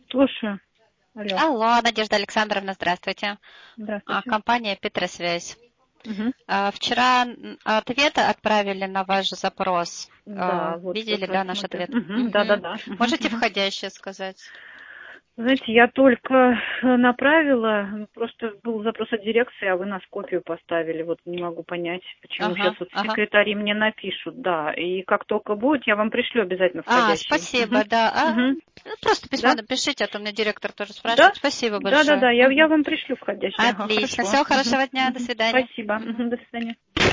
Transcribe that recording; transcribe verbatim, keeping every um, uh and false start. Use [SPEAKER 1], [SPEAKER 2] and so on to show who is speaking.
[SPEAKER 1] Слушаю. Алло.
[SPEAKER 2] Алло, Надежда Александровна, здравствуйте.
[SPEAKER 1] Здравствуйте.
[SPEAKER 2] Компания Петросвязь.
[SPEAKER 1] Угу.
[SPEAKER 2] Вчера ответы отправили на ваш запрос.
[SPEAKER 1] Да, вот
[SPEAKER 2] Видели,
[SPEAKER 1] как раз
[SPEAKER 2] да, наш
[SPEAKER 1] смотрю.
[SPEAKER 2] ответ?
[SPEAKER 1] Угу.
[SPEAKER 2] Угу.
[SPEAKER 1] Да, да, да.
[SPEAKER 2] Можете
[SPEAKER 1] угу.
[SPEAKER 2] входящее сказать?
[SPEAKER 1] Знаете, я только направила, просто был запрос от дирекции, а вы нас копию поставили. Вот не могу понять, почему.
[SPEAKER 2] Ага,
[SPEAKER 1] Сейчас вот
[SPEAKER 2] ага.
[SPEAKER 1] секретари мне напишут, да. И как только будет, я вам пришлю обязательно
[SPEAKER 2] А,
[SPEAKER 1] входящий.
[SPEAKER 2] спасибо,
[SPEAKER 1] Угу.
[SPEAKER 2] да. А,
[SPEAKER 1] Угу.
[SPEAKER 2] просто письмо
[SPEAKER 1] Да?
[SPEAKER 2] напишите, а то мне директор тоже
[SPEAKER 1] Да?
[SPEAKER 2] спрашивает. Спасибо
[SPEAKER 1] Да, да,
[SPEAKER 2] большое.
[SPEAKER 1] да. Я,
[SPEAKER 2] Угу.
[SPEAKER 1] я вам пришлю входящий. Ага,
[SPEAKER 2] Отлично.
[SPEAKER 1] хорошо.
[SPEAKER 2] Всего
[SPEAKER 1] Угу.
[SPEAKER 2] хорошего дня. До
[SPEAKER 1] Угу.
[SPEAKER 2] свидания.
[SPEAKER 1] Спасибо.
[SPEAKER 2] Угу.
[SPEAKER 1] Угу. До свидания.